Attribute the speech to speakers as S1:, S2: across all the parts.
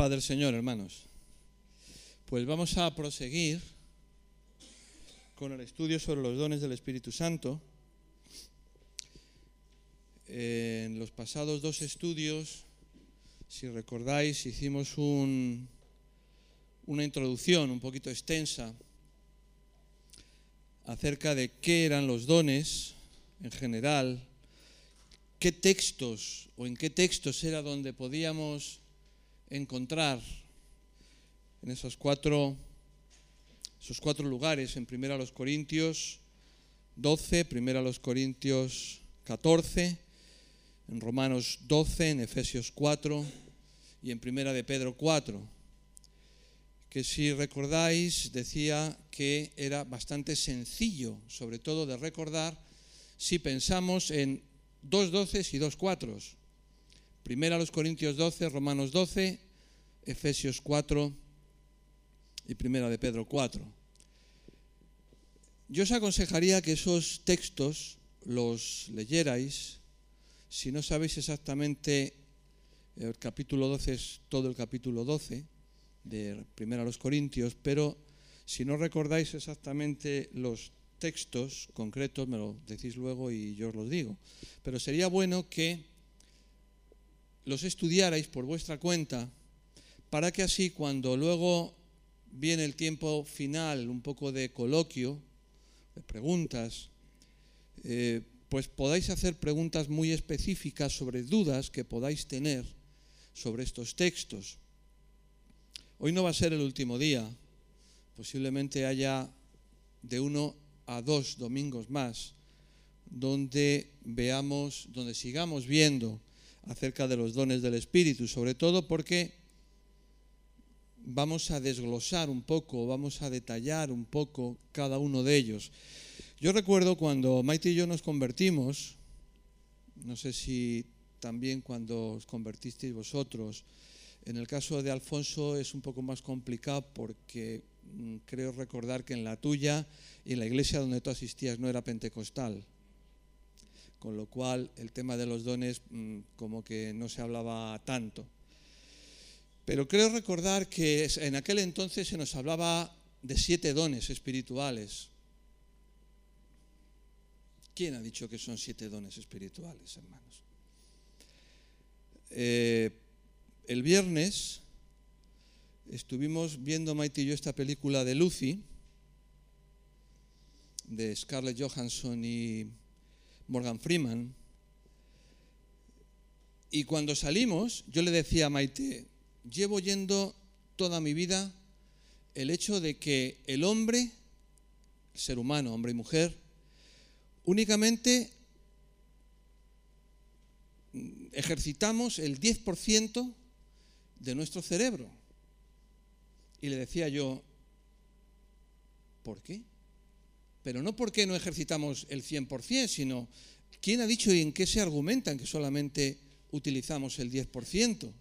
S1: paz del Señor, hermanos. Pues vamos a proseguir con el estudio sobre los dones del Espíritu Santo. En los pasados dos estudios, si recordáis, hicimos una introducción un poquito extensa acerca de qué eran los dones en general, qué textos o en qué textos era donde podíamos encontrar en esos cuatro lugares, en 1 Corintios 12, 1 Corintios 14, en Romanos 12, en Efesios 4 y en 1 de Pedro 4, que si recordáis decía que era bastante sencillo, sobre todo de recordar, si pensamos en 2 doces y 2 cuatros. 1 Corintios 12, Romanos 12, Efesios 4 y 1 de Pedro 4. Yo os aconsejaría que esos textos los leyerais. Si no sabéis exactamente, el capítulo 12 es todo el capítulo 12 de 1 Corintios, pero si no recordáis exactamente los textos concretos, me lo decís luego y yo os los digo. Pero sería bueno que los estudiarais por vuestra cuenta, para que así cuando luego viene el tiempo final, un poco de coloquio, de preguntas, pues podáis hacer preguntas muy específicas sobre dudas que podáis tener sobre estos textos. Hoy no va a ser el último día, posiblemente haya de 1 a 2 domingos más, donde sigamos viendo acerca de los dones del Espíritu, sobre todo porque vamos a desglosar un poco, vamos a detallar un poco cada uno de ellos. Yo recuerdo cuando Maite y yo nos convertimos, no sé si también cuando os convertisteis vosotros, en el caso de Alfonso es un poco más complicado porque creo recordar que en la tuya y en la iglesia donde tú asistías no era pentecostal, con lo cual el tema de los dones como que no se hablaba tanto. Pero creo recordar que en aquel entonces se nos hablaba de 7 dones espirituales. ¿Quién ha dicho que son 7 dones espirituales, hermanos? El viernes estuvimos viendo Maite y yo esta película de Lucy, de Scarlett Johansson y Morgan Freeman, y cuando salimos yo le decía a Maite, llevo oyendo toda mi vida el hecho de que el hombre, el ser humano, hombre y mujer, únicamente ejercitamos el 10% de nuestro cerebro. Y le decía yo, ¿por qué? Pero no porque no ejercitamos el 100%, sino ¿quién ha dicho y en qué se argumentan que solamente utilizamos el 10%?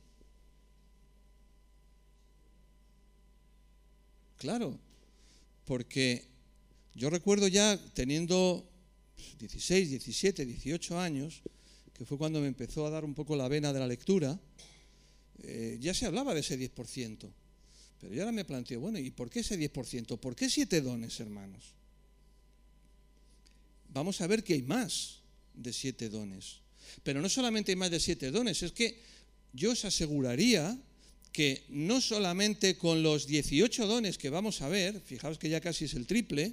S1: Claro, porque yo recuerdo ya teniendo 16, 17, 18 años, que fue cuando me empezó a dar un poco la vena de la lectura, ya se hablaba de ese 10%. Pero yo ahora me planteo, bueno, ¿y por qué ese 10%? ¿Por qué 7 dones, hermanos? Vamos a ver que hay más de 7 dones. Pero no solamente hay más de 7 dones, es que yo os aseguraría que no solamente con los 18 dones que vamos a ver, fijaos que ya casi es el triple,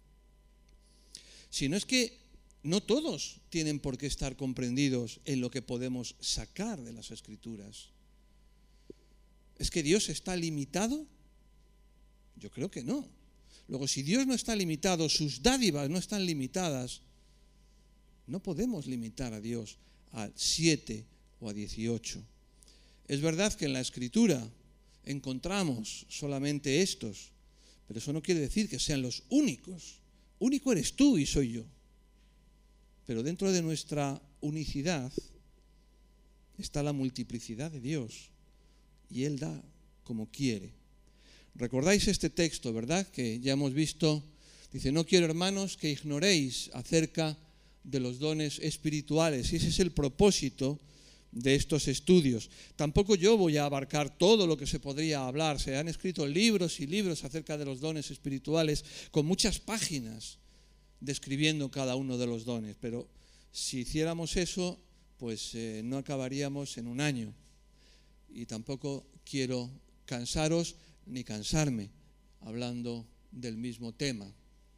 S1: sino es que no todos tienen por qué estar comprendidos en lo que podemos sacar de las Escrituras. ¿Es que Dios está limitado? Yo creo que no. Luego, si Dios no está limitado, sus dádivas no están limitadas, no podemos limitar a Dios a 7 o a 18. Es verdad que en la Escritura encontramos solamente estos, pero eso no quiere decir que sean los únicos. Único eres tú y soy yo. Pero dentro de nuestra unicidad está la multiplicidad de Dios y Él da como quiere. Recordáis este texto, ¿verdad? Que ya hemos visto. Dice, no quiero, hermanos, que ignoréis acerca de los dones espirituales. Y ese es el propósito de estos estudios. Tampoco yo voy a abarcar todo lo que se podría hablar. Se han escrito libros y libros acerca de los dones espirituales con muchas páginas describiendo cada uno de los dones, pero si hiciéramos eso, pues no acabaríamos en un año. Y tampoco quiero cansaros ni cansarme hablando del mismo tema.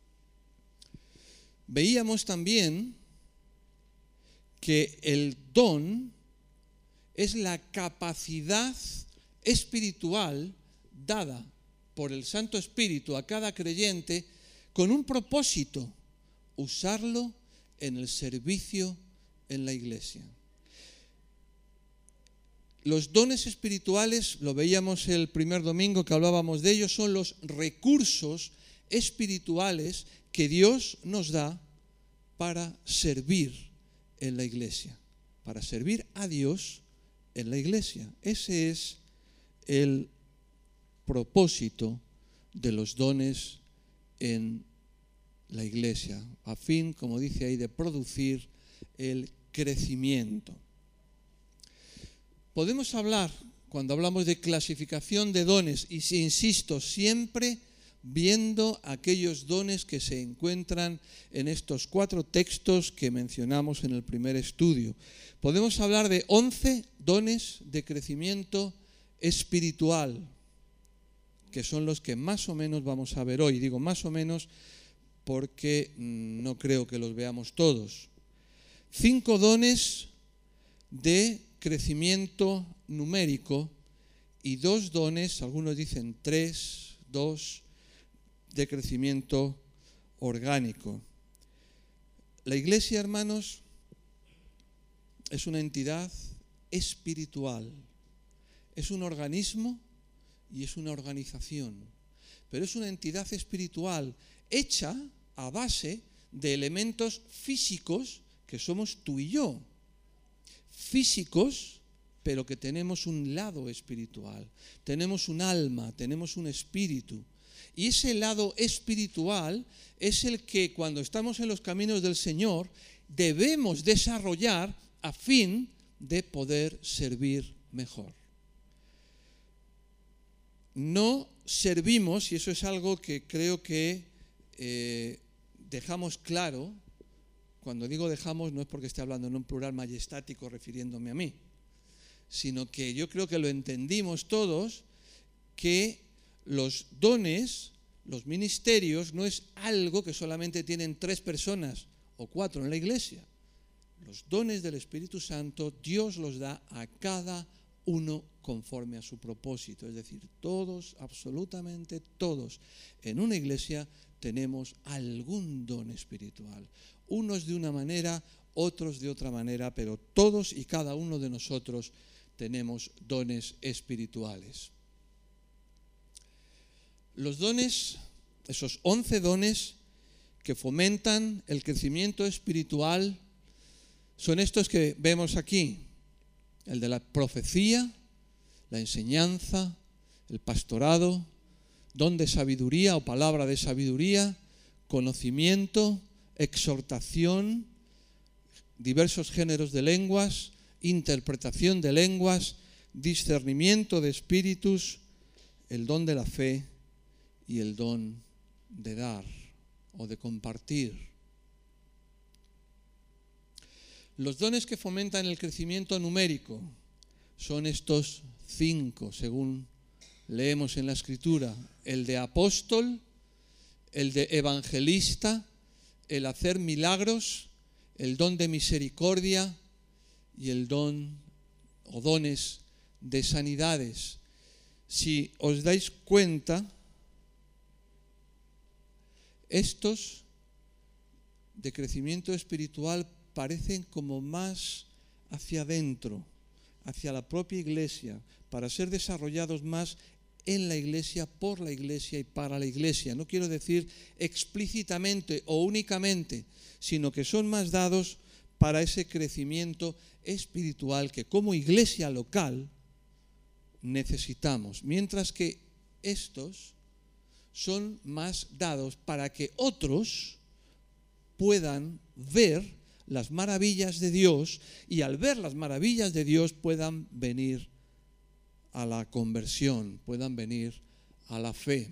S1: Veíamos también que el don es la capacidad espiritual dada por el Santo Espíritu a cada creyente con un propósito: usarlo en el servicio en la iglesia. Los dones espirituales, lo veíamos el primer domingo que hablábamos de ellos, son los recursos espirituales que Dios nos da para servir en la iglesia, para servir a Dios en la iglesia. Ese es el propósito de los dones en la iglesia, a fin, como dice ahí, de producir el crecimiento. Podemos hablar, cuando hablamos de clasificación de dones, y insisto, siempre viendo aquellos dones que se encuentran en estos 4 textos que mencionamos en el primer estudio. Podemos hablar de 11 dones de crecimiento espiritual, que son los que más o menos vamos a ver hoy. Digo más o menos porque no creo que los veamos todos. 5 dones de crecimiento numérico y 2 dones, algunos dicen 3, 2, de crecimiento orgánico. La iglesia, hermanos, es una entidad espiritual, es un organismo y es una organización, pero es una entidad espiritual hecha a base de elementos físicos que somos tú y yo, físicos, pero que tenemos un lado espiritual, tenemos un alma, tenemos un espíritu. Y ese lado espiritual es el que cuando estamos en los caminos del Señor debemos desarrollar a fin de poder servir mejor. No servimos, y eso es algo que creo que dejamos claro. Cuando digo dejamos, no es porque esté hablando en un plural majestático refiriéndome a mí, sino que yo creo que lo entendimos todos, que los dones, los ministerios, no es algo que solamente tienen 3 personas o 4 en la iglesia. Los dones del Espíritu Santo, Dios los da a cada uno conforme a su propósito. Es decir, todos, absolutamente todos, en una iglesia tenemos algún don espiritual. Unos de una manera, otros de otra manera, pero todos y cada uno de nosotros tenemos dones espirituales. Los dones, esos 11 dones que fomentan el crecimiento espiritual, son estos que vemos aquí: el de la profecía, la enseñanza, el pastorado, don de sabiduría o palabra de sabiduría, conocimiento, exhortación, diversos géneros de lenguas, interpretación de lenguas, discernimiento de espíritus, el don de la fe y el don de dar o de compartir. Los dones que fomentan el crecimiento numérico son estos 5, según leemos en la Escritura: el de apóstol, el de evangelista, el hacer milagros, el don de misericordia y el don o dones de sanidades. Si os dais cuenta, estos de crecimiento espiritual parecen como más hacia adentro, hacia la propia iglesia, para ser desarrollados más en la iglesia, por la iglesia y para la iglesia. No quiero decir explícitamente o únicamente, sino que son más dados para ese crecimiento espiritual que como iglesia local necesitamos, mientras que estos son más dados para que otros puedan ver las maravillas de Dios y al ver las maravillas de Dios puedan venir a la conversión, puedan venir a la fe.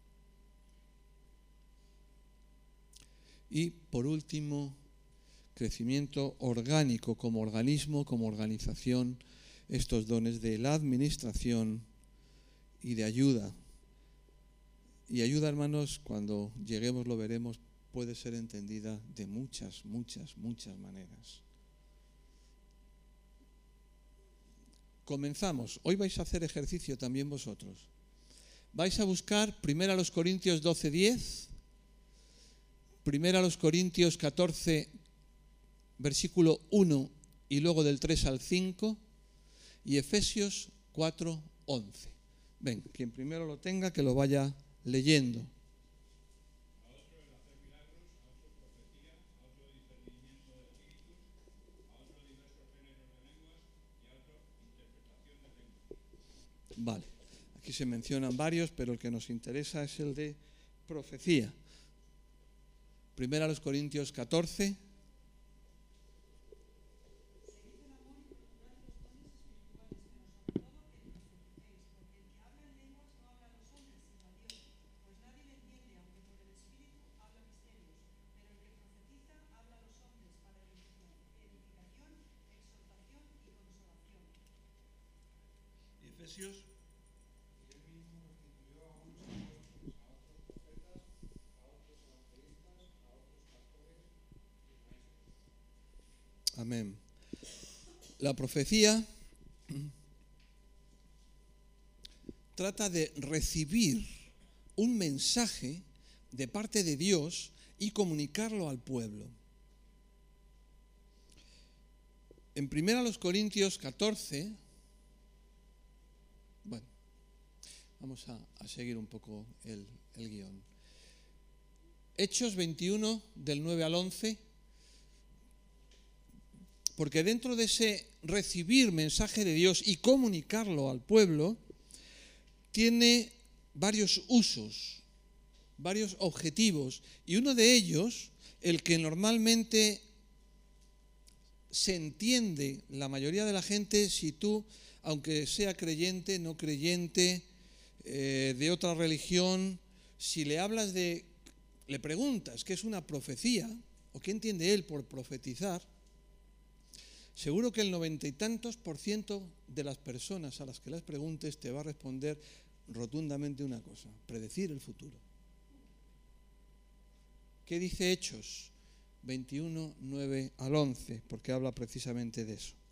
S1: Y por último, crecimiento orgánico como organismo, como organización, estos dones de la administración y de ayuda. Y ayuda, hermanos, cuando lleguemos lo veremos, puede ser entendida de muchas maneras. Comenzamos. Hoy vais a hacer ejercicio también vosotros. Vais a buscar 1 Corintios 12:10, 1 Corintios 14, versículo 1 y luego del 3 al 5 y Efesios 4:11. Ven, quien primero lo tenga que lo vaya leyendo. Vale, aquí se mencionan varios, pero el que nos interesa es el de profecía. 1 Corintios 14. Efesios. Amén. La profecía trata de recibir un mensaje de parte de Dios y comunicarlo al pueblo. En 1 Corintios 14, bueno, vamos a seguir un poco el guión. Hechos 21, del 9 al 11, porque dentro de ese recibir mensaje de Dios y comunicarlo al pueblo, tiene varios usos, varios objetivos, y uno de ellos, el que normalmente se entiende la mayoría de la gente, si tú, aunque sea creyente, no creyente, de otra religión, si le hablas le preguntas qué es una profecía, o qué entiende él por profetizar, seguro que el 90 y tantos % de las personas a las que las preguntes te va a responder rotundamente una cosa: predecir el futuro. ¿Qué dice Hechos 21, 9 al 11? Porque habla precisamente de eso.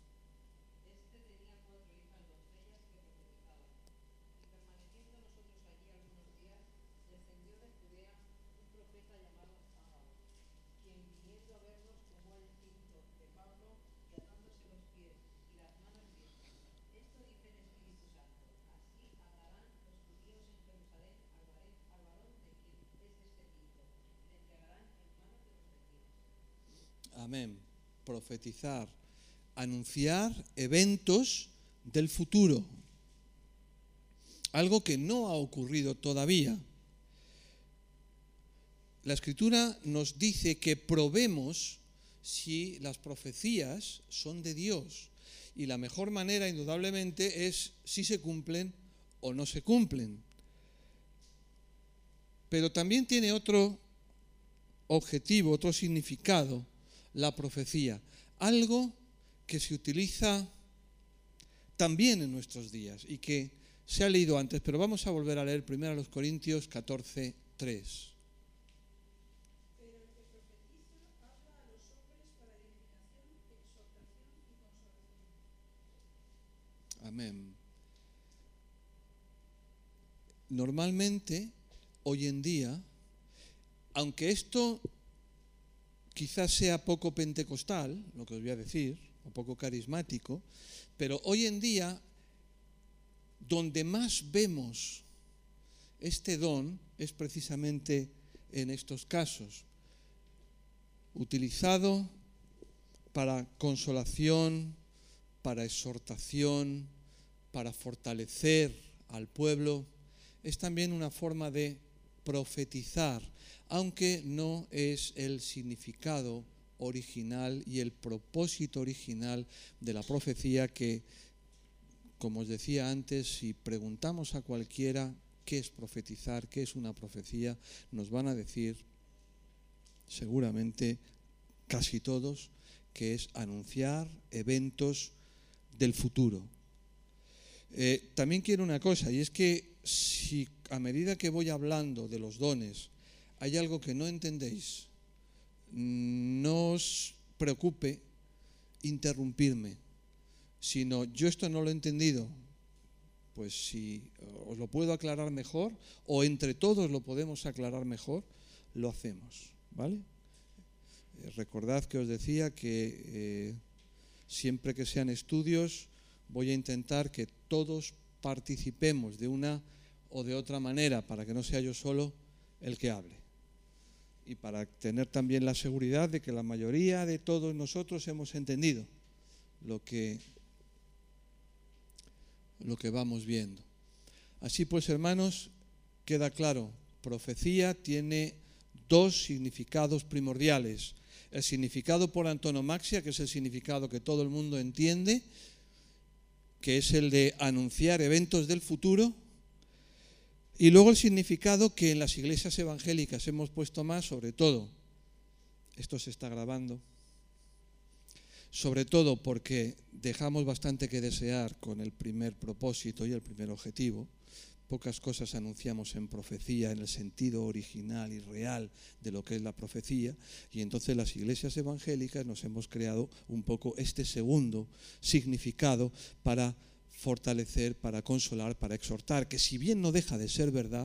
S1: Amén. Profetizar, anunciar eventos del futuro. Algo que no ha ocurrido todavía. La Escritura nos dice que probemos si las profecías son de Dios. Y la mejor manera, indudablemente, es si se cumplen o no se cumplen. Pero también tiene otro objetivo, otro significado, la profecía. Algo que se utiliza también en nuestros días y que se ha leído antes, pero vamos a volver a leer 1 Corintios 14, 3. Amén. Normalmente, hoy en día, aunque esto quizás sea poco pentecostal, lo que os voy a decir, o poco carismático, pero hoy en día, donde más vemos este don es precisamente en estos casos, utilizado para consolación, para exhortación, para fortalecer al pueblo. Es también una forma de profetizar, aunque no es el significado original y el propósito original de la profecía que, como os decía antes, si preguntamos a cualquiera qué es profetizar, qué es una profecía, nos van a decir, seguramente casi todos, que es anunciar eventos del futuro. También quiero una cosa, y es que si a medida que voy hablando de los dones hay algo que no entendéis, no os preocupe interrumpirme, sino yo esto no lo he entendido, pues si os lo puedo aclarar mejor o entre todos lo podemos aclarar mejor, lo hacemos, ¿vale? Recordad que os decía que siempre que sean estudios voy a intentar que todos participemos de una o de otra manera para que no sea yo solo el que hable y para tener también la seguridad de que la mayoría de todos nosotros hemos entendido lo que vamos viendo. Así pues, hermanos, queda claro, profecía tiene dos significados primordiales. El significado por antonomaxia, que es el significado que todo el mundo entiende, que es el de anunciar eventos del futuro, y luego el significado que en las iglesias evangélicas hemos puesto más, sobre todo, esto se está grabando, sobre todo porque dejamos bastante que desear con el primer propósito y el primer objetivo. Pocas cosas anunciamos en profecía en el sentido original y real de lo que es la profecía, y entonces las iglesias evangélicas nos hemos creado un poco este segundo significado para fortalecer, para consolar, para exhortar, que si bien no deja de ser verdad,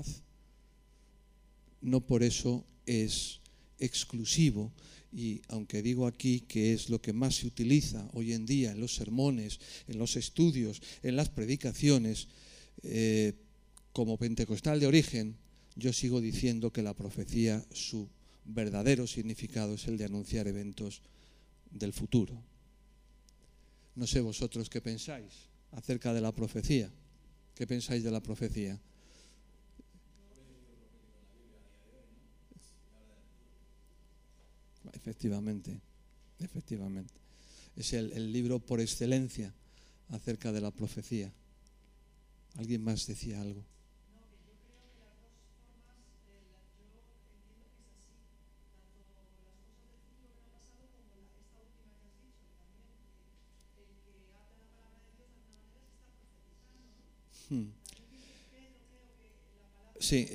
S1: no por eso es exclusivo. Y aunque digo aquí que es lo que más se utiliza hoy en día en los sermones, en los estudios, en las predicaciones, como pentecostal de origen, yo sigo diciendo que la profecía, su verdadero significado es el de anunciar eventos del futuro. No sé vosotros qué pensáis acerca de la profecía. ¿Qué pensáis de la profecía? Efectivamente. Es el libro por excelencia acerca de la profecía. ¿Alguien más decía algo? Sí,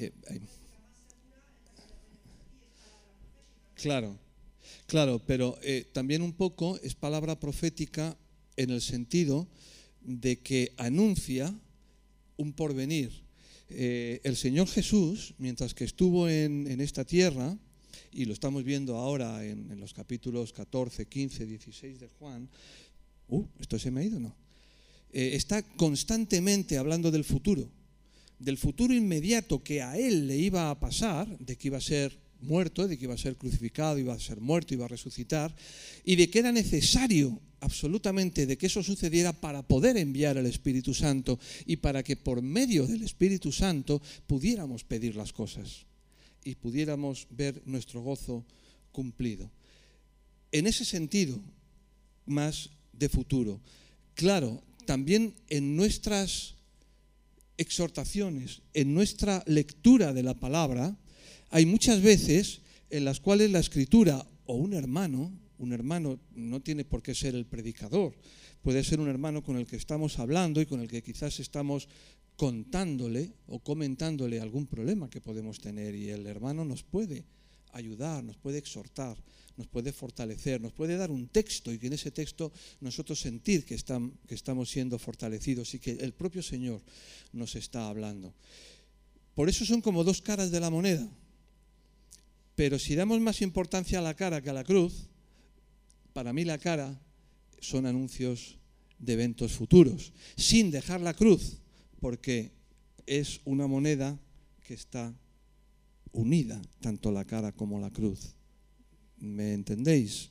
S1: claro, pero también un poco es palabra profética en el sentido de que anuncia un porvenir. El Señor Jesús, mientras que estuvo en esta tierra, y lo estamos viendo ahora en los capítulos 14, 15, 16 de Juan, ¿esto se me ha ido o no? Está constantemente hablando del futuro inmediato que a él le iba a pasar, de que iba a ser muerto, de que iba a ser crucificado, iba a ser muerto, iba a resucitar, y de que era necesario absolutamente de que eso sucediera para poder enviar el Espíritu Santo y para que por medio del Espíritu Santo pudiéramos pedir las cosas y pudiéramos ver nuestro gozo cumplido. En ese sentido, más de futuro. Claro, también en nuestras exhortaciones, en nuestra lectura de la palabra, hay muchas veces en las cuales la Escritura o un hermano no tiene por qué ser el predicador, puede ser un hermano con el que estamos hablando y con el que quizás estamos contándole o comentándole algún problema que podemos tener, y el hermano nos puede ayudar, nos puede exhortar, nos puede fortalecer, nos puede dar un texto y que en ese texto nosotros sentir que estamos siendo fortalecidos y que el propio Señor nos está hablando. Por eso son como dos caras de la moneda. Pero si damos más importancia a la cara que a la cruz, para mí la cara son anuncios de eventos futuros, sin dejar la cruz, porque es una moneda que está unida, tanto la cara como la cruz. ¿Me entendéis?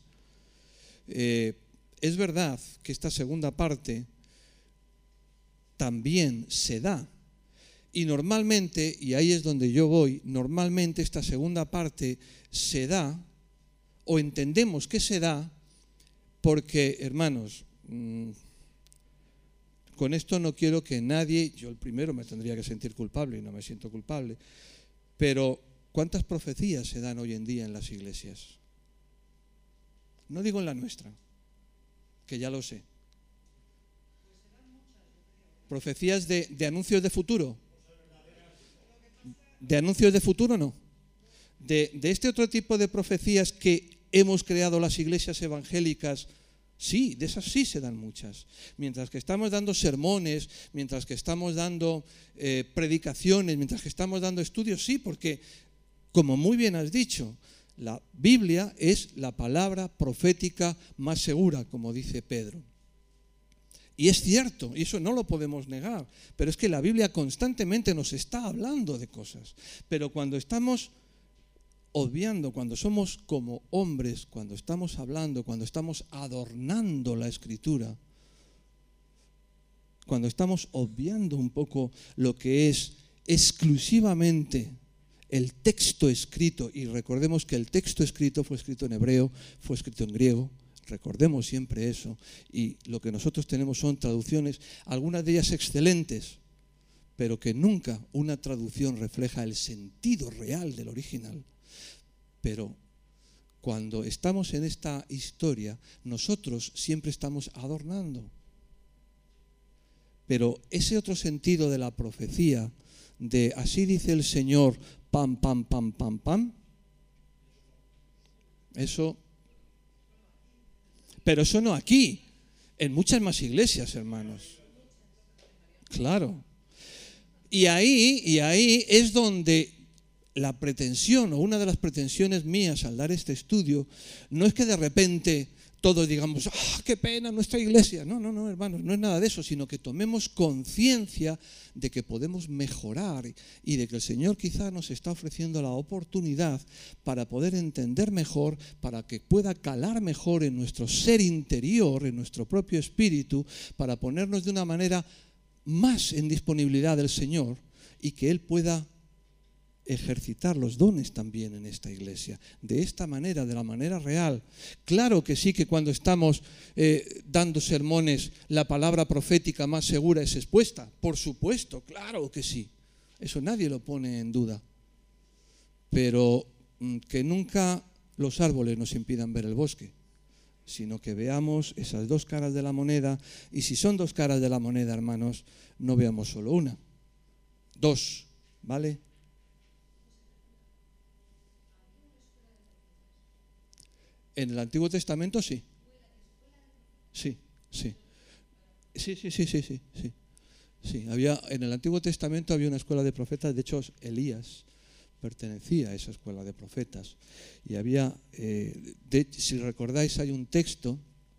S1: Es verdad que esta segunda parte también se da. Y normalmente, y ahí es donde yo voy, normalmente esta segunda parte se da o entendemos que se da porque, hermanos, con esto no quiero que nadie, yo el primero me tendría que sentir culpable y no me siento culpable, pero ¿cuántas profecías se dan hoy en día en las iglesias? No digo en la nuestra, que ya lo sé. Profecías de anuncios de futuro. ¿De anuncios de futuro no? De este otro tipo de profecías que hemos creado las iglesias evangélicas, sí, de esas sí se dan muchas. Mientras que estamos dando sermones, mientras que estamos dando predicaciones, mientras que estamos dando estudios, sí, porque, como muy bien has dicho, la Biblia es la palabra profética más segura, como dice Pedro. Y es cierto, y eso no lo podemos negar, pero es que la Biblia constantemente nos está hablando de cosas. Pero cuando estamos obviando, cuando somos como hombres, cuando estamos hablando, cuando estamos adornando la Escritura, cuando estamos obviando un poco lo que es exclusivamente el texto escrito, y recordemos que el texto escrito fue escrito en hebreo, fue escrito en griego, recordemos siempre eso, y lo que nosotros tenemos son traducciones, algunas de ellas excelentes, pero que nunca una traducción refleja el sentido real del original. Pero cuando estamos en esta historia, nosotros siempre estamos adornando. Pero ese otro sentido de la profecía, de así dice el Señor, pam, pam, pam, pam, pam, eso... Pero eso no aquí, en muchas más iglesias, hermanos. Claro. Y ahí es donde la pretensión, o una de las pretensiones mías al dar este estudio, no es que de repente todos digamos, ¡ah, qué pena nuestra iglesia! No, hermanos, no es nada de eso, sino que tomemos conciencia de que podemos mejorar y de que el Señor quizá nos está ofreciendo la oportunidad para poder entender mejor, para que pueda calar mejor en nuestro ser interior, en nuestro propio espíritu, para ponernos de una manera más en disponibilidad del Señor y que Él pueda ejercitar los dones también en esta iglesia, de esta manera, de la manera real. Claro que sí, que cuando estamos dando sermones, la palabra profética más segura es expuesta, por supuesto, claro que sí, eso nadie lo pone en duda, pero que nunca los árboles nos impidan ver el bosque, sino que veamos esas dos caras de la moneda, y si son dos caras de la moneda, hermanos, no veamos solo una, dos, ¿vale? En el Antiguo Testamento sí. Sí. En el Antiguo Testamento había una escuela de profetas, de hecho Elías pertenecía a esa escuela de profetas. Y había, si recordáis, hay un texto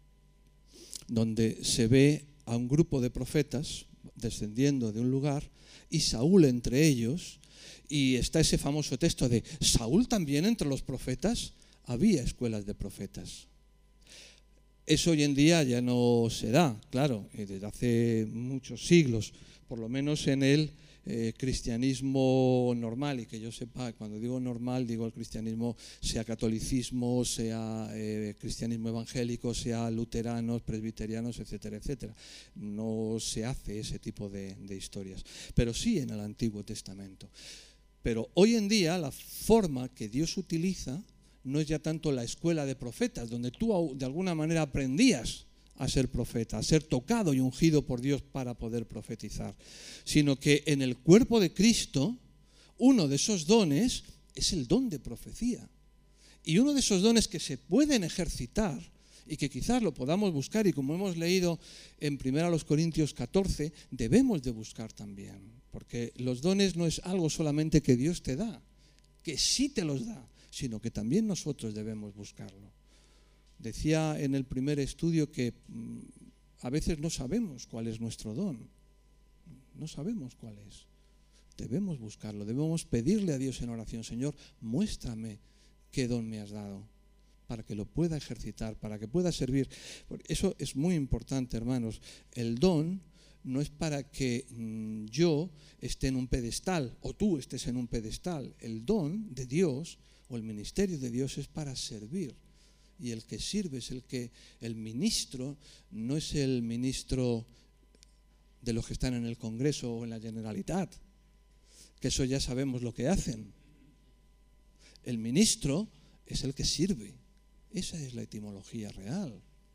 S1: donde se ve a un grupo de profetas descendiendo de un lugar y Saúl entre ellos, y está ese famoso texto de ¿Saúl también entre los profetas? Había escuelas de profetas. Eso hoy en día ya no se da, claro, desde hace muchos siglos, por lo menos en el cristianismo normal, y que yo sepa, cuando digo normal, digo el cristianismo, sea catolicismo, sea cristianismo evangélico, sea luteranos, presbiterianos, etcétera, etcétera. No se hace ese tipo de historias, pero sí en el Antiguo Testamento. Pero hoy en día la forma que Dios utiliza no es ya tanto la escuela de profetas, donde tú de alguna manera aprendías a ser profeta, a ser tocado y ungido por Dios para poder profetizar, sino que en el cuerpo de Cristo, uno de esos dones es el don de profecía. Y uno de esos dones que se pueden ejercitar y que quizás lo podamos buscar, y como hemos leído en 1 Corintios 14, debemos de buscar también, porque los dones no es algo solamente que Dios te da, que sí te los da, sino que también nosotros debemos buscarlo. Decía en el primer estudio que a veces no sabemos cuál es nuestro don, no sabemos cuál es. Debemos buscarlo, debemos pedirle a Dios en oración, Señor, muéstrame qué don me has dado, para que lo pueda ejercitar, para que pueda servir. Eso es muy importante, hermanos. El don no es para que yo esté en un pedestal o tú estés en un pedestal. El don de Dios o el ministerio de Dios es para servir y el que sirve es el ministro no es el ministro de los que están en el Congreso o en la Generalitat, que eso ya sabemos lo que hacen. El ministro es el que sirve. Esa es la etimología real.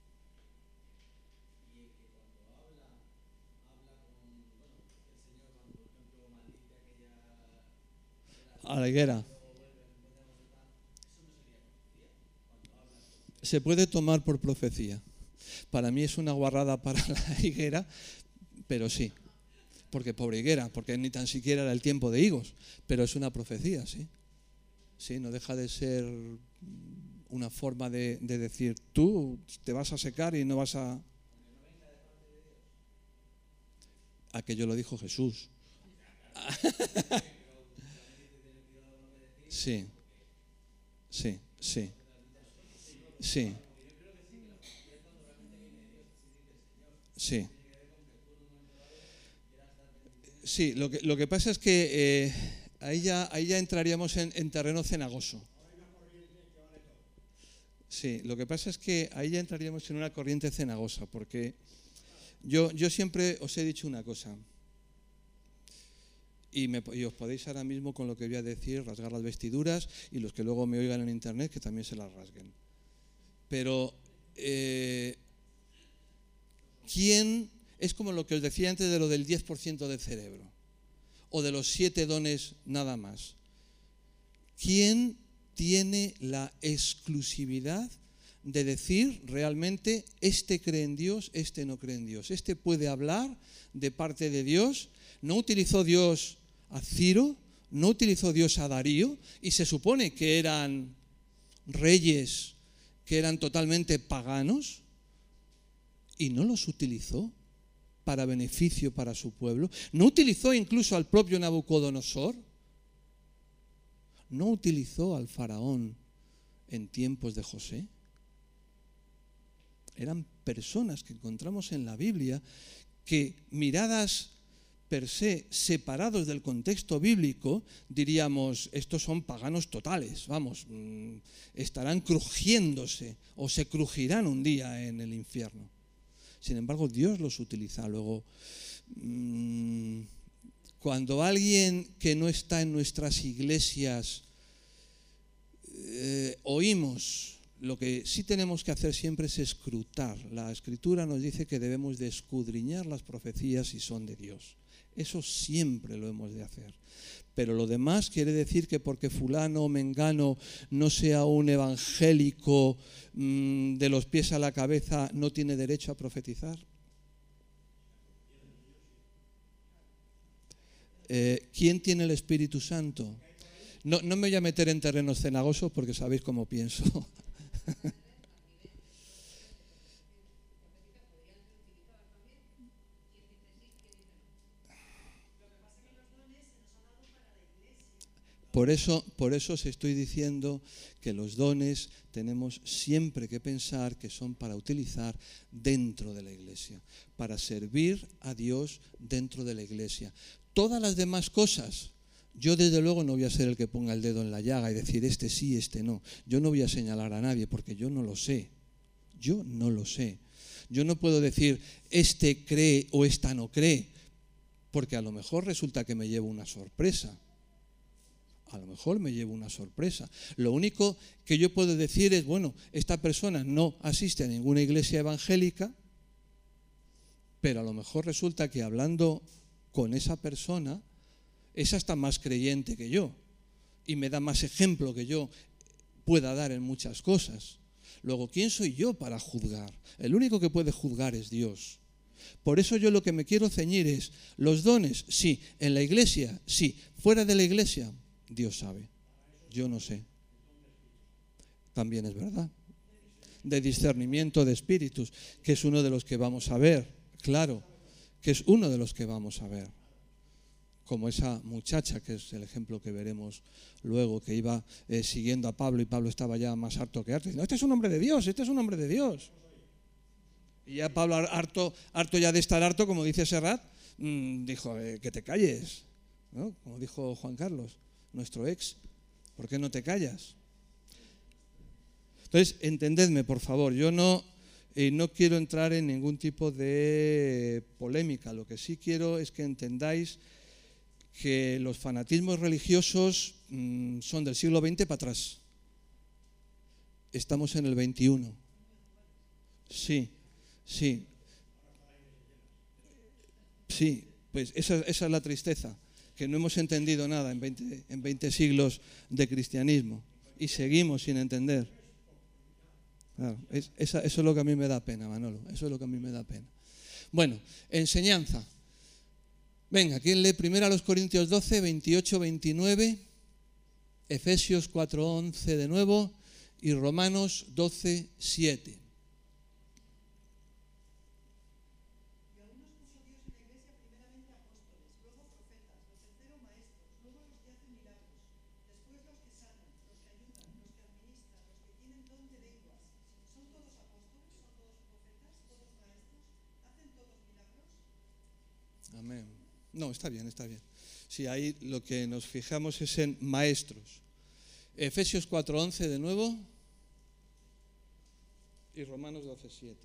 S1: A la higuera. Se puede tomar por profecía. Para mí es una guarrada para la higuera, pero sí. Porque pobre higuera, porque ni tan siquiera era el tiempo de higos. Pero es una profecía, sí. Sí, no deja de ser una forma de decir, tú te vas a secar y no vas a... Aquello lo dijo Jesús. Sí, sí, sí, sí, sí. Sí, lo que pasa es que ahí ya entraríamos en terreno cenagoso. Sí, lo que pasa es que ahí ya entraríamos en una corriente cenagosa, porque yo siempre os he dicho una cosa, y os podéis ahora mismo con lo que voy a decir rasgar las vestiduras, y los que luego me oigan en internet que también se las rasguen. Pero, ¿quién? Es como lo que os decía antes de lo del 10% del cerebro, o de los 7 dones nada más. ¿Quién tiene la exclusividad de decir realmente este cree en Dios, este no cree en Dios? Este puede hablar de parte de Dios. No utilizó Dios a Ciro, no utilizó Dios a Darío, y se supone que eran reyes que eran totalmente paganos, y no los utilizó para beneficio para su pueblo. No utilizó incluso al propio Nabucodonosor. No utilizó al faraón en tiempos de José. Eran personas que encontramos en la Biblia que, miradas per se, separados del contexto bíblico, diríamos, estos son paganos totales, vamos, estarán crujiéndose o se crujirán un día en el infierno. Sin embargo, Dios los utiliza. Luego, cuando alguien que no está en nuestras iglesias oímos, lo que sí tenemos que hacer siempre es escrutar. La Escritura nos dice que debemos de escudriñar las profecías si son de Dios. Eso siempre lo hemos de hacer. Pero lo demás quiere decir que porque fulano o mengano no sea un evangélico de los pies a la cabeza, no tiene derecho a profetizar. ¿Quién tiene el Espíritu Santo? No me voy a meter en terrenos cenagosos porque sabéis cómo pienso. Por eso os estoy diciendo que los dones tenemos siempre que pensar que son para utilizar dentro de la iglesia, para servir a Dios dentro de la iglesia. Todas las demás cosas, yo desde luego no voy a ser el que ponga el dedo en la llaga y decir este sí, este no. Yo no voy a señalar a nadie porque yo no lo sé. Yo no lo sé. Yo no puedo decir este cree o esta no cree, porque a lo mejor resulta que me llevo una sorpresa. A lo mejor me llevo una sorpresa. Lo único que yo puedo decir es, bueno, esta persona no asiste a ninguna iglesia evangélica, pero a lo mejor resulta que hablando con esa persona, esa está más creyente que yo y me da más ejemplo que yo pueda dar en muchas cosas. Luego, ¿quién soy yo para juzgar? El único que puede juzgar es Dios. Por eso yo lo que me quiero ceñir es, los dones, sí, en la iglesia, sí, fuera de la iglesia, Dios sabe, yo no sé. También es verdad. De discernimiento de espíritus, que es uno de los que vamos a ver, claro, que es uno de los que vamos a ver. Como esa muchacha, que es el ejemplo que veremos luego, que iba siguiendo a Pablo y Pablo estaba ya más harto que harto. Diciendo, este es un hombre de Dios, este es un hombre de Dios. Y ya Pablo, harto ya de estar harto, como dice Serrat, dijo, que te calles, ¿no? Como dijo Juan Carlos, nuestro ex, ¿por qué no te callas? Entonces, entendedme, por favor, yo no quiero entrar en ningún tipo de polémica. Lo que sí quiero es que entendáis que los fanatismos religiosos son del siglo XX para atrás. Estamos en el XXI. Sí. Sí, pues esa es la tristeza, que no hemos entendido nada en 20 siglos de cristianismo y seguimos sin entender. Claro, eso es lo que a mí me da pena, Manolo, eso es lo que a mí me da pena. Bueno, enseñanza. Venga, ¿quién lee primero a los Corintios 12, 28, 29, Efesios 4, 11 de nuevo y Romanos 12, 7? Amén. No, está bien. Sí, ahí lo que nos fijamos es en maestros. Efesios 4:11 de nuevo y Romanos 12:7.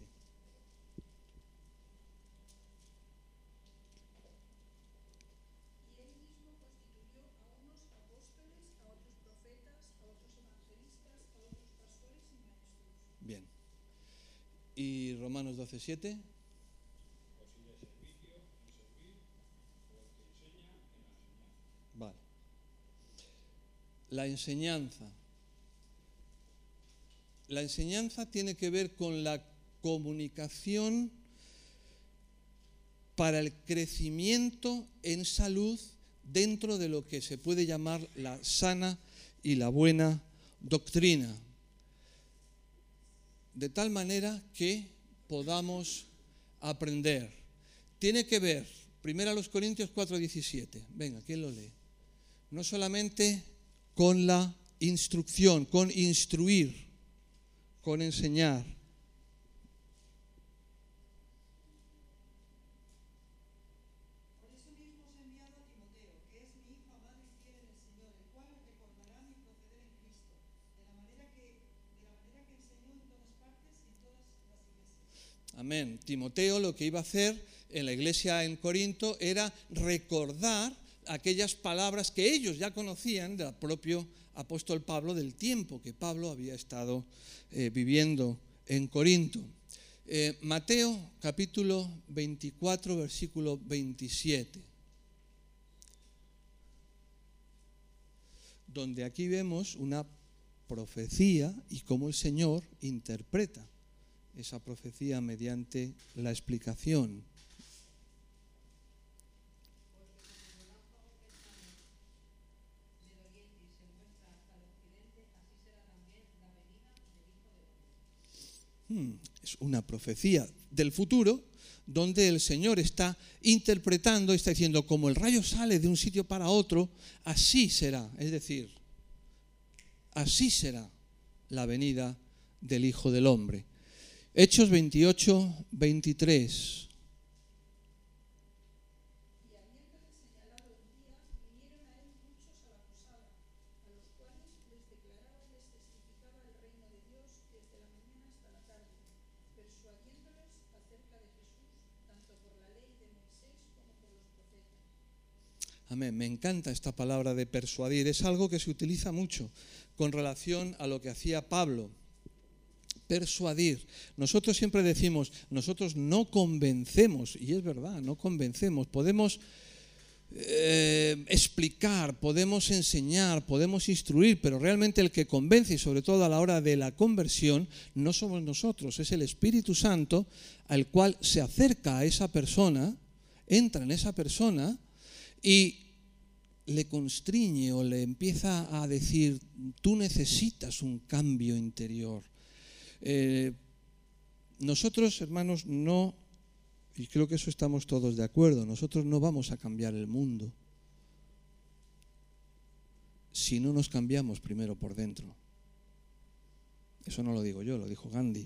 S1: Bien. ¿Y Romanos 12:7? Vale. La enseñanza. La enseñanza tiene que ver con la comunicación para el crecimiento en salud dentro de lo que se puede llamar la sana y la buena doctrina. De tal manera que podamos aprender. Tiene que ver, 1 Corintios 4:17. Venga, ¿quién lo lee? No solamente con la instrucción, con instruir, con enseñar.
S2: Por eso mismo os he enviado a Timoteo, que es mi hijo amado y fiel en el Señor, el cual os recordará mi proceder en Cristo, de la manera que enseñó en todas partes y en todas las iglesias.
S1: Amén. Timoteo lo que iba a hacer en la iglesia en Corinto era recordar aquellas palabras que ellos ya conocían del propio apóstol Pablo, del tiempo que Pablo había estado viviendo en Corinto. Mateo capítulo 24, versículo 27. Donde aquí vemos una profecía y cómo el Señor interpreta esa profecía mediante la explicación. Es una profecía del futuro donde el Señor está interpretando, está diciendo, como el rayo sale de un sitio para otro, así será, es decir, así será la venida del Hijo del Hombre. Hechos 28, 23. Amén. Me encanta esta palabra de persuadir. Es algo que se utiliza mucho con relación a lo que hacía Pablo. Persuadir. Nosotros siempre decimos, nosotros no convencemos, y es verdad, no convencemos. Podemos explicar, podemos enseñar, podemos instruir, pero realmente el que convence, y sobre todo a la hora de la conversión, no somos nosotros, es el Espíritu Santo al cual se acerca a esa persona, entra en esa persona y le constriñe o le empieza a decir, tú necesitas un cambio interior. Nosotros, hermanos, no, y creo que eso estamos todos de acuerdo, nosotros no vamos a cambiar el mundo si no nos cambiamos primero por dentro. Eso no lo digo yo, lo dijo Gandhi.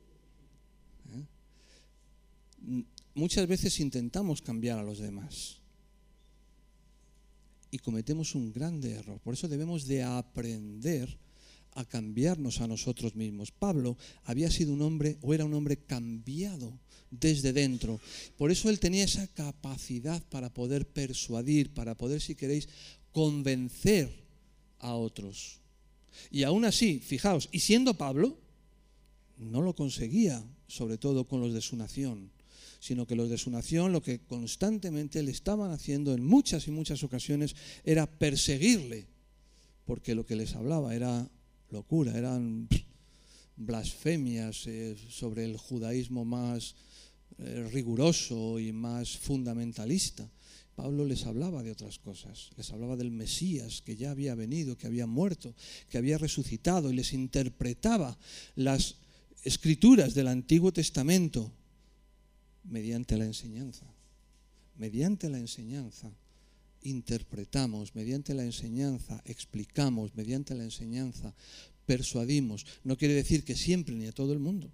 S1: Muchas veces intentamos cambiar a los demás y cometemos un grande error. Por eso debemos de aprender a cambiarnos a nosotros mismos. Pablo había sido un hombre, o era un hombre cambiado desde dentro. Por eso él tenía esa capacidad para poder persuadir, para poder, si queréis, convencer a otros. Y aún así, fijaos, y siendo Pablo, no lo conseguía, sobre todo con los de su nación, sino que los de su nación lo que constantemente le estaban haciendo en muchas y muchas ocasiones era perseguirle, porque lo que les hablaba era locura, eran blasfemias sobre el judaísmo más riguroso y más fundamentalista. Pablo les hablaba de otras cosas, les hablaba del Mesías que ya había venido, que había muerto, que había resucitado, y les interpretaba las escrituras del Antiguo Testamento mediante la enseñanza. Mediante la enseñanza interpretamos, mediante la enseñanza explicamos, mediante la enseñanza persuadimos. No quiere decir que siempre ni a todo el mundo.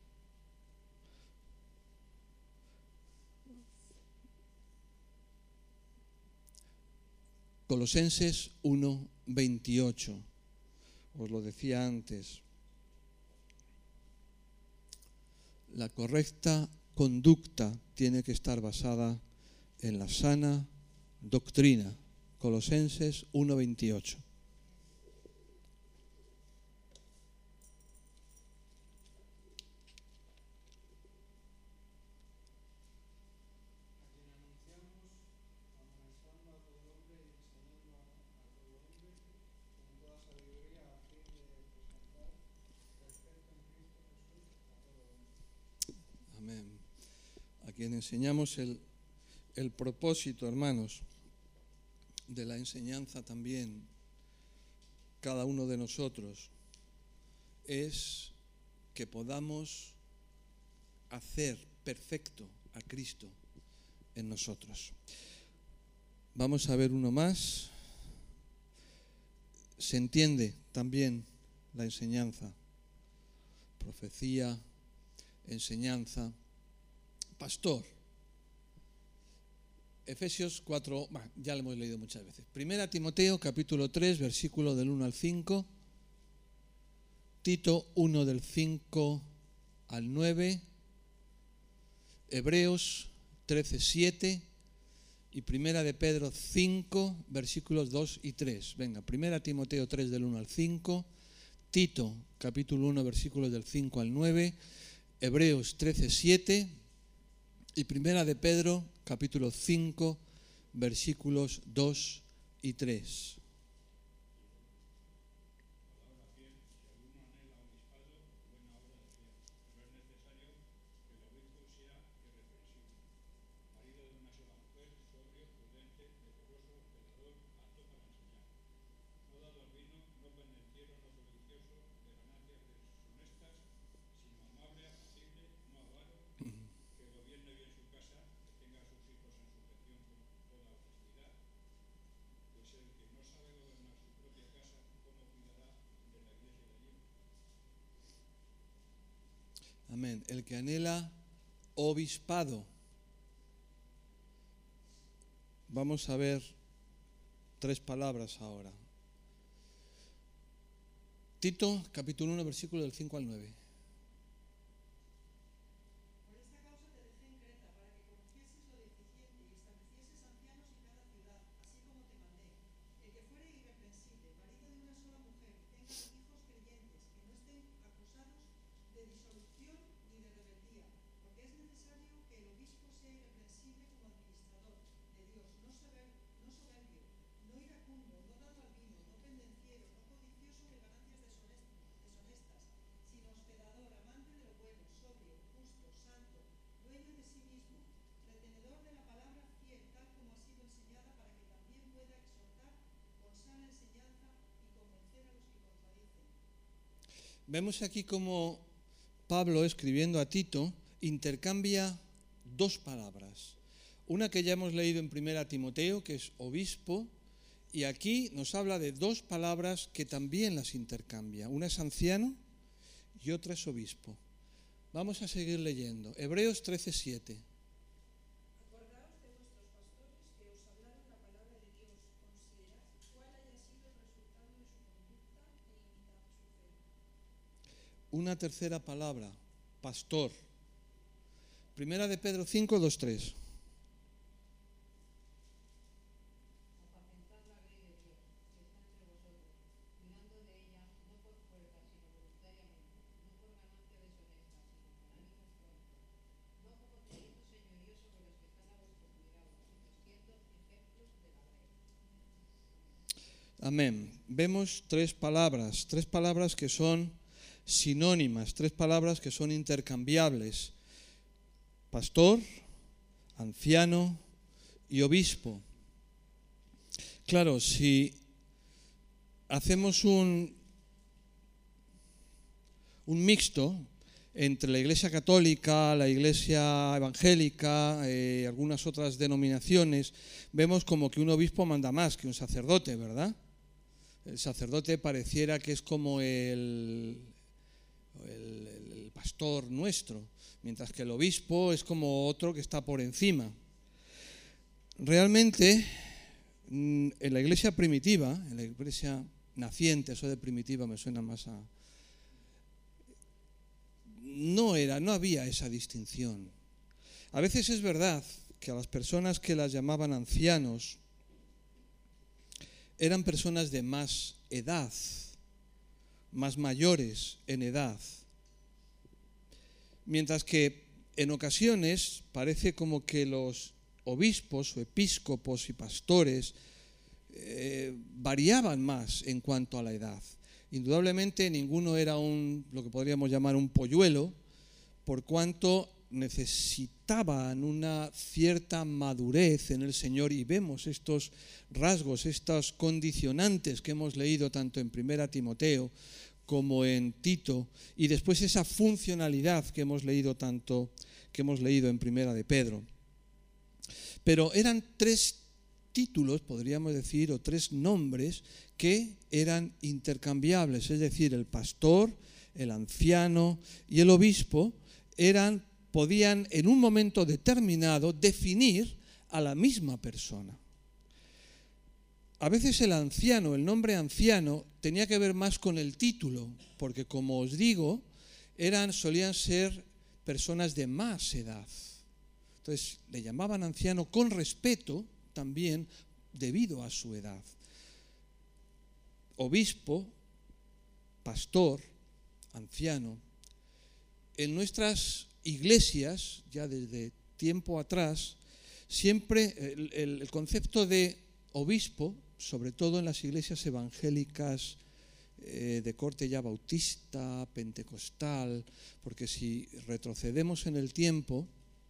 S1: Colosenses 1:28, os lo decía antes. La correcta conducta tiene que estar basada en la sana doctrina. Colosenses 1:28. A quien enseñamos el propósito, hermanos, de la enseñanza también, cada uno de nosotros, es que podamos hacer perfecto a Cristo en nosotros. Vamos a ver uno más. Se entiende también la enseñanza, profecía, enseñanza, pastor. Efesios 4, ya lo hemos leído muchas veces. Primera Timoteo, capítulo 3, versículo del 1 al 5. Tito 1, del 5 al 9. Hebreos 13, 7. Y Primera de Pedro 5, versículos 2 y 3. Venga, Primera Timoteo 3, del 1 al 5. Tito, capítulo 1, versículos del 5 al 9. Hebreos 13, 7. Y Primera de Pedro, capítulo 5, versículos 2 y 3. Amén. El que anhela obispado. Vamos a ver 3 palabras ahora. Tito, capítulo 1, versículo del 5 al 9.
S2: Por esta causa te dejé en Creta, para que conocieses lo deficiente y establecieses ancianos en cada ciudad, así como te mandé. El que fuere irreprensible, marido de una sola mujer, tenga hijos creyentes, que no estén acusados de disolución ni de rebeldía, porque es necesario que el obispo sea irreprensible como administrador de Dios, no soberbio, no iracundo, no dado al vino, no pendenciero, no codicioso de ganancias deshonestas, sino hospedador, amante de lo bueno, sobrio, justo, santo, dueño de sí mismo, retenedor de la palabra fiel, tal como ha sido enseñada, para que también pueda exhortar con sana enseñanza y convencer a los que contradicen.
S1: Vemos aquí cómo Pablo, escribiendo a Tito, intercambia 2 palabras. Una que ya hemos leído en Primera Timoteo, que es obispo, y aquí nos habla de 2 palabras que también las intercambia. Una es anciano y otra es obispo. Vamos a seguir leyendo. Hebreos 13, 7.
S2: Acordaos de vuestros pastores que os hablaron la palabra de Dios, considerad cuál haya sido el resultado de su conducta e imitad su
S1: una tercera palabra, pastor. Primera de Pedro 5, 2, 3. Amén. Vemos tres palabras que son sinónimas, tres palabras que son intercambiables: pastor, anciano y obispo. Claro, si hacemos un mixto entre la Iglesia Católica, la Iglesia Evangélica, algunas otras denominaciones, vemos como que un obispo manda más que un sacerdote, ¿verdad? El sacerdote pareciera que es como el pastor nuestro, mientras que el obispo es como otro que está por encima. Realmente, en la iglesia primitiva, en la iglesia naciente, eso de primitiva me suena más a... No había esa distinción. A veces es verdad que a las personas que las llamaban ancianos eran personas de más edad, más mayores en edad, mientras que en ocasiones parece como que los obispos o episcopos y pastores variaban más en cuanto a la edad. Indudablemente ninguno era lo que podríamos llamar un polluelo, por cuanto necesitaban una cierta madurez en el Señor, y vemos estos rasgos, estos condicionantes que hemos leído tanto en 1 Timoteo como en Tito, y después esa funcionalidad que hemos leído en 1 de Pedro. Pero eran tres títulos, podríamos decir, o tres nombres que eran intercambiables, es decir, el pastor, el anciano y el obispo podían en un momento determinado definir a la misma persona. A veces el nombre anciano tenía que ver más con el título, porque como os digo, solían ser personas de más edad. Entonces le llamaban anciano con respeto también debido a su edad. Obispo, pastor, anciano. En nuestras iglesias, ya desde tiempo atrás, siempre el concepto de obispo, sobre todo en las iglesias evangélicas de corte ya bautista, pentecostal, porque si retrocedemos en el tiempo,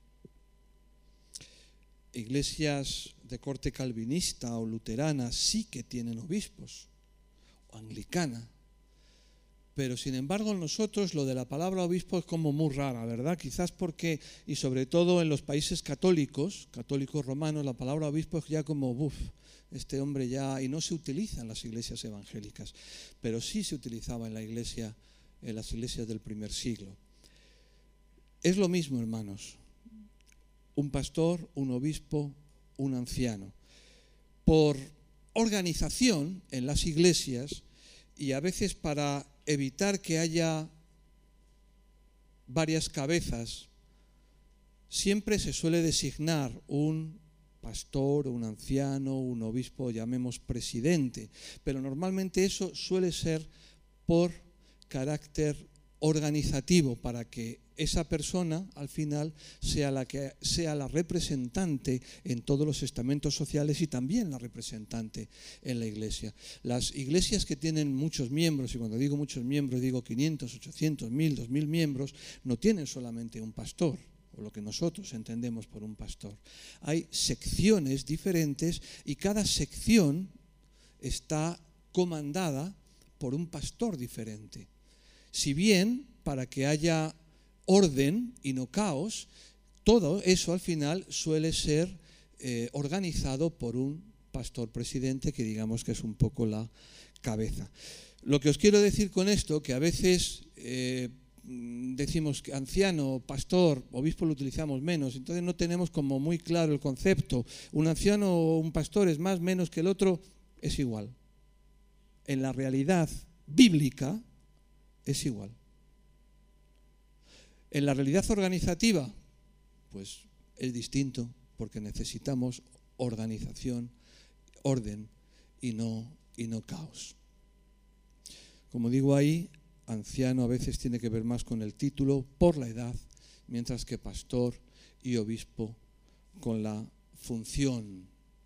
S1: iglesias de corte calvinista o luterana sí que tienen obispos, o anglicana. Pero sin embargo nosotros lo de la palabra obispo es como muy rara, ¿verdad? Quizás porque, y sobre todo en los países católicos romanos, la palabra obispo es ya como, este hombre ya, y no se utiliza en las iglesias evangélicas, pero sí se utilizaba en las iglesias del primer siglo. Es lo mismo, hermanos, un pastor, un obispo, un anciano. Por organización en las iglesias, y a veces para evitar que haya varias cabezas, siempre se suele designar un pastor, un anciano, un obispo, llamemos presidente, pero normalmente eso suele ser por carácter organizativo, para que esa persona al final sea la representante en todos los estamentos sociales y también la representante en la iglesia. Las iglesias que tienen muchos miembros, y cuando digo muchos miembros digo 500, 800, 1000, 2000 miembros, no tienen solamente un pastor, o lo que nosotros entendemos por un pastor. Hay secciones diferentes y cada sección está comandada por un pastor diferente. Si bien, para que haya orden y no caos, todo eso al final suele ser organizado por un pastor presidente, que digamos que es un poco la cabeza. Lo que os quiero decir con esto, que a veces decimos que anciano, pastor, obispo lo utilizamos menos, entonces no tenemos como muy claro el concepto. Un anciano o un pastor es más, menos que el otro, es igual. En la realidad bíblica es igual. En la realidad organizativa, pues es distinto, porque necesitamos organización, orden y no caos. Como digo ahí, anciano a veces tiene que ver más con el título por la edad, mientras que pastor y obispo con la función.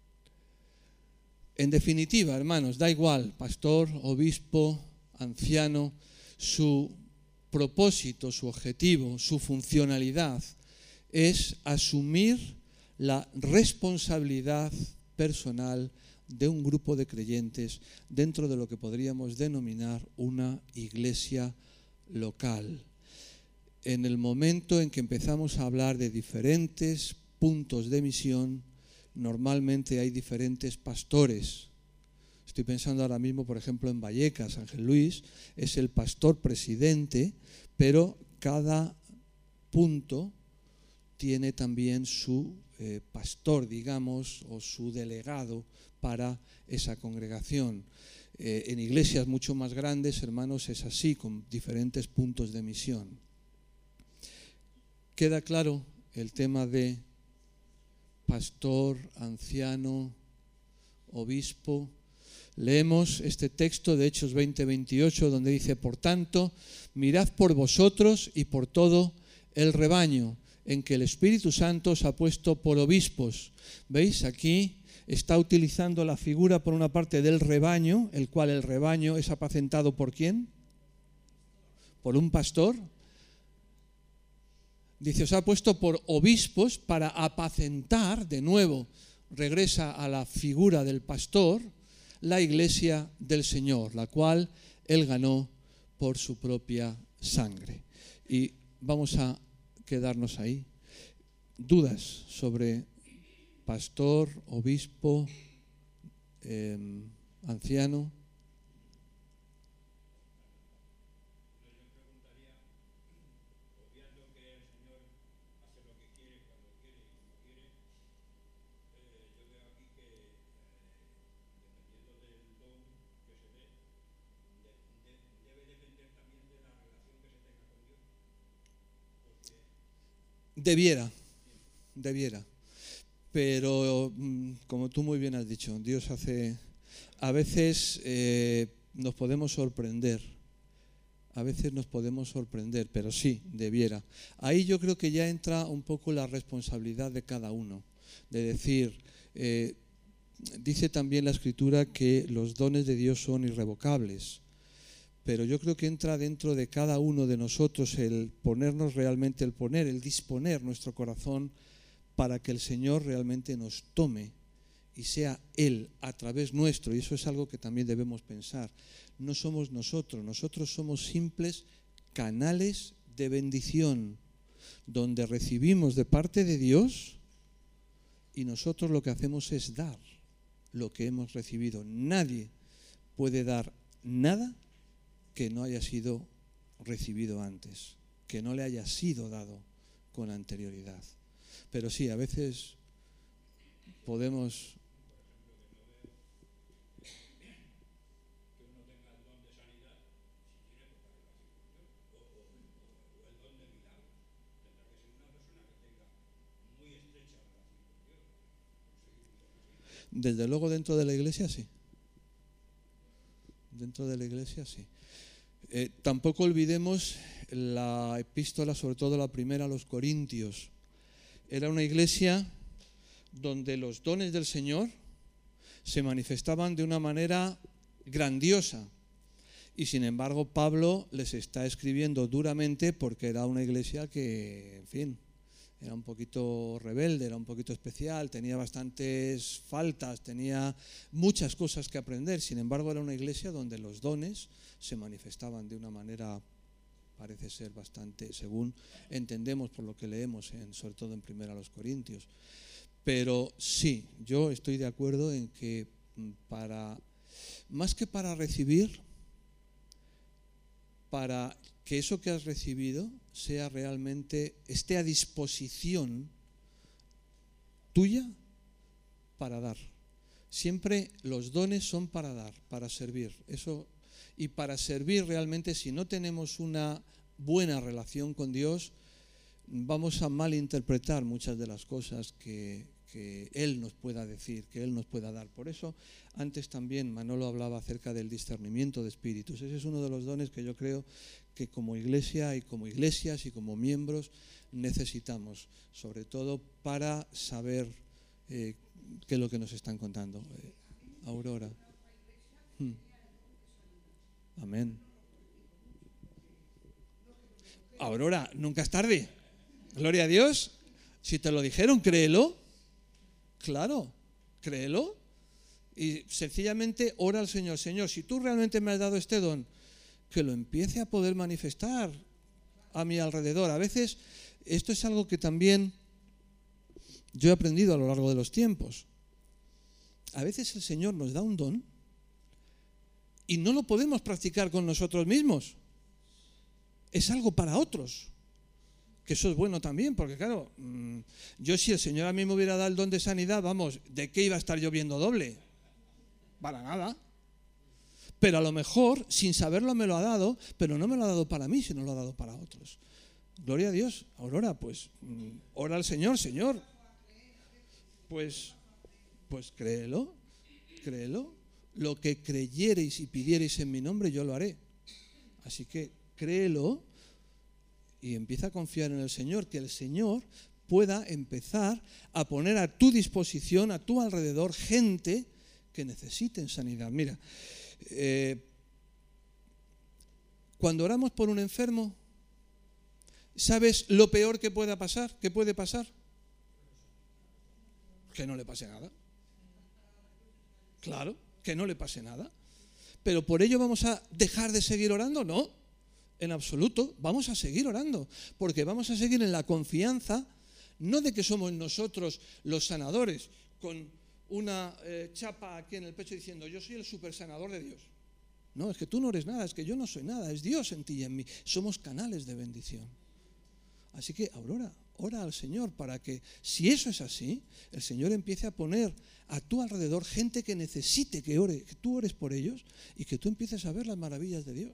S1: En definitiva, hermanos, da igual, pastor, obispo, anciano, su propósito, su objetivo, su funcionalidad es asumir la responsabilidad personal de un grupo de creyentes dentro de lo que podríamos denominar una iglesia local. En el momento en que empezamos a hablar de diferentes puntos de misión, normalmente hay diferentes pastores. Estoy pensando ahora mismo, por ejemplo, en Vallecas. Ángel Luis es el pastor presidente, pero cada punto tiene también su pastor, digamos, o su delegado para esa congregación. En iglesias mucho más grandes, hermanos, es así, con diferentes puntos de misión. ¿Queda claro el tema de pastor, anciano, obispo? Leemos este texto de Hechos 20:28, donde dice: por tanto, mirad por vosotros y por todo el rebaño, en que el Espíritu Santo os ha puesto por obispos. ¿Veis? Aquí está utilizando la figura, por una parte, del rebaño, el cual el rebaño es apacentado ¿por quién? Por un pastor. Dice, os ha puesto por obispos para apacentar, de nuevo, regresa a la figura del pastor, la iglesia del Señor, la cual él ganó por su propia sangre. Y vamos a quedarnos ahí. ¿Dudas sobre pastor, obispo, anciano? Debiera, pero como tú muy bien has dicho, Dios hace, a veces nos podemos sorprender, pero sí, debiera. Ahí yo creo que ya entra un poco la responsabilidad de cada uno, de decir, dice también la Escritura que los dones de Dios son irrevocables. Pero yo creo que entra dentro de cada uno de nosotros el ponernos realmente, el disponer nuestro corazón para que el Señor realmente nos tome y sea Él a través nuestro. Y eso es algo que también debemos pensar. No somos nosotros somos simples canales de bendición, donde recibimos de parte de Dios y nosotros lo que hacemos es dar lo que hemos recibido. Nadie puede dar nada que no haya sido recibido antes, que no le haya sido dado con anterioridad. Pero sí, a veces podemos... Desde luego dentro de la iglesia sí. Dentro de la iglesia sí. Tampoco olvidemos la epístola, sobre todo la primera a los Corintios. Era una iglesia donde los dones del Señor se manifestaban de una manera grandiosa. Y sin embargo Pablo les está escribiendo duramente porque era una iglesia que, en fin, era un poquito rebelde, era un poquito especial, tenía bastantes faltas, tenía muchas cosas que aprender. Sin embargo, era una iglesia donde los dones se manifestaban de una manera, parece ser bastante, según entendemos por lo que leemos, sobre todo en 1 Corintios. Pero sí, yo estoy de acuerdo en que más que para recibir, para que eso que has recibido sea realmente, esté a disposición tuya para dar. Siempre los dones son para dar, para servir. Eso, y para servir realmente, si no tenemos una buena relación con Dios, vamos a malinterpretar muchas de las cosas que Él nos pueda decir, que Él nos pueda dar. Por eso, antes también Manolo hablaba acerca del discernimiento de espíritus. Ese es uno de los dones que yo creo que como iglesia y como iglesias y como miembros necesitamos, sobre todo para saber qué es lo que nos están contando. Aurora. Amén. Aurora, nunca es tarde. Gloria a Dios. Si te lo dijeron, créelo. Claro, créelo. Y sencillamente ora al Señor. Señor, si tú realmente me has dado este don, que lo empiece a poder manifestar a mi alrededor. A veces esto es algo que también yo he aprendido a lo largo de los tiempos. A veces el Señor nos da un don y no lo podemos practicar con nosotros mismos. Es algo para otros. Que eso es bueno también, porque claro, yo si el Señor a mí me hubiera dado el don de sanidad, vamos, ¿de qué iba a estar yo viendo doble? Para nada. Pero a lo mejor, sin saberlo, me lo ha dado, pero no me lo ha dado para mí, sino lo ha dado para otros. Gloria a Dios. Aurora, pues, ora al Señor, Señor. Pues créelo. Lo que creyereis y pidiereis en mi nombre, yo lo haré. Así que créelo y empieza a confiar en el Señor, que el Señor pueda empezar a poner a tu disposición, a tu alrededor, gente que necesiten sanidad. Mira, cuando oramos por un enfermo, ¿sabes lo peor que pueda pasar? ¿Qué puede pasar? Que no le pase nada. Claro, que no le pase nada. Pero por ello vamos a dejar de seguir orando, no. En absoluto, vamos a seguir orando, porque vamos a seguir en la confianza, no de que somos nosotros los sanadores, con una chapa aquí en el pecho diciendo, yo soy el super sanador de Dios. No, es que tú no eres nada, es que yo no soy nada, es Dios en ti y en mí. Somos canales de bendición. Así que, Aurora, ora al Señor para que, si eso es así, el Señor empiece a poner a tu alrededor gente que necesite que tú ores por ellos y que tú empieces a ver las maravillas de Dios.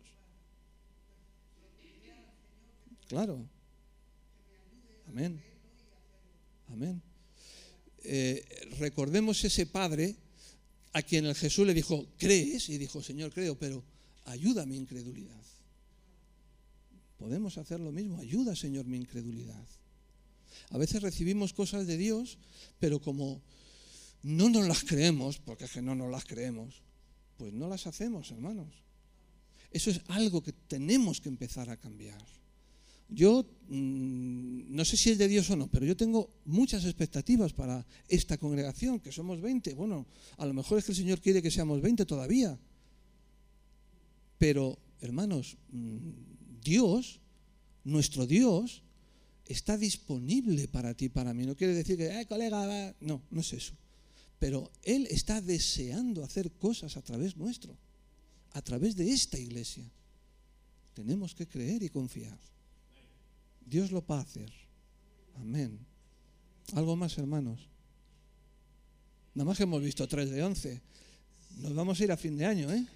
S1: Claro. Amén. Amén. Recordemos ese padre a quien el Jesús le dijo, ¿crees? Y dijo, Señor, creo, pero ayuda mi incredulidad. Podemos hacer lo mismo, ayuda, Señor, mi incredulidad. A veces recibimos cosas de Dios, pero como no nos las creemos, porque es que no nos las creemos, pues no las hacemos, hermanos. Eso es algo que tenemos que empezar a cambiar. Yo no sé si es de Dios o no, pero yo tengo muchas expectativas para esta congregación, que somos 20. Bueno, a lo mejor es que el Señor quiere que seamos 20 todavía. Pero, hermanos, Dios, nuestro Dios, está disponible para ti y para mí. No quiere decir que, colega, no es eso. Pero Él está deseando hacer cosas a través nuestro, a través de esta iglesia. Tenemos que creer y confiar. Dios lo va a hacer. Amén. ¿Algo más, hermanos? Nada más que hemos visto 3 de 11. Nos vamos a ir a fin de año, ¿eh?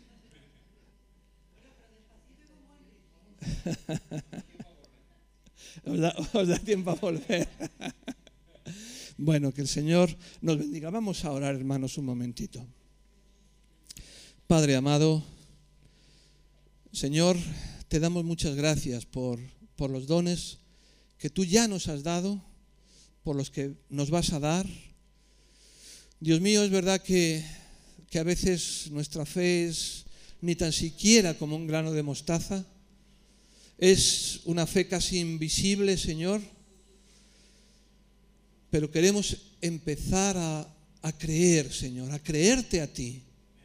S1: Os da tiempo a volver. Bueno, que el Señor nos bendiga. Vamos a orar, hermanos, un momentito. Padre amado, Señor, te damos muchas gracias por los dones que tú ya nos has dado, por los que nos vas a dar. Dios mío, es verdad que a veces nuestra fe es ni tan siquiera como un grano de mostaza. Es una fe casi invisible, Señor. Pero queremos empezar a creer, Señor, a creerte a ti.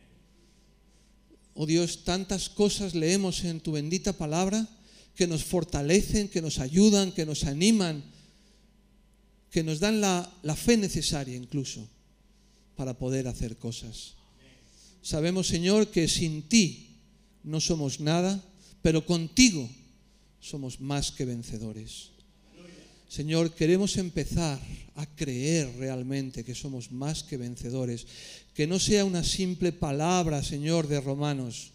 S1: Oh Dios, tantas cosas leemos en tu bendita palabra que nos fortalecen, que nos ayudan, que nos animan, que nos dan la fe necesaria incluso para poder hacer cosas. Sabemos, Señor, que sin ti no somos nada, pero contigo somos más que vencedores. Señor, queremos empezar a creer realmente que somos más que vencedores, que no sea una simple palabra, Señor, de Romanos,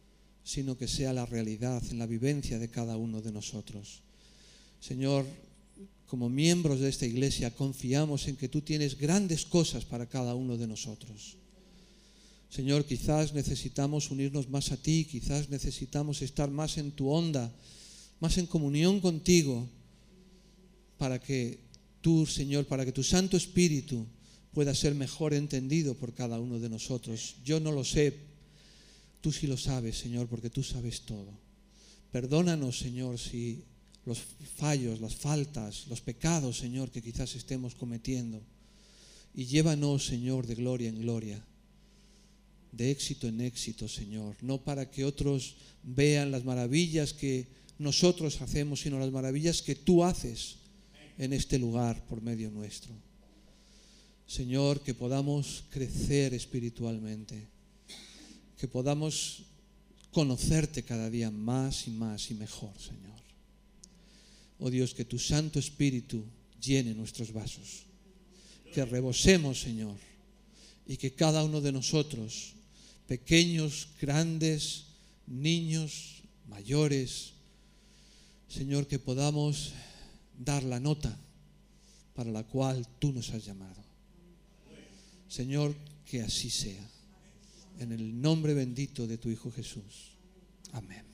S1: sino que sea la realidad en la vivencia de cada uno de nosotros. Señor, como miembros de esta iglesia, confiamos en que tú tienes grandes cosas para cada uno de nosotros. Señor, quizás necesitamos unirnos más a ti, quizás necesitamos estar más en tu onda, más en comunión contigo, para que tú, Señor, para que tu Santo Espíritu pueda ser mejor entendido por cada uno de nosotros. Yo no lo sé, tú sí lo sabes, Señor, porque tú sabes todo. Perdónanos, Señor, si los fallos, las faltas, los pecados, Señor, que quizás estemos cometiendo. Y llévanos, Señor, de gloria en gloria, de éxito en éxito, Señor. No para que otros vean las maravillas que nosotros hacemos, sino las maravillas que tú haces en este lugar por medio nuestro. Señor, que podamos crecer espiritualmente, que podamos conocerte cada día más y más y mejor, Señor. Oh Dios, que tu Santo Espíritu llene nuestros vasos, que rebosemos, Señor, y que cada uno de nosotros, pequeños, grandes, niños, mayores, Señor, que podamos dar la nota para la cual tú nos has llamado. Señor, que así sea. En el nombre bendito de tu Hijo Jesús. Amén.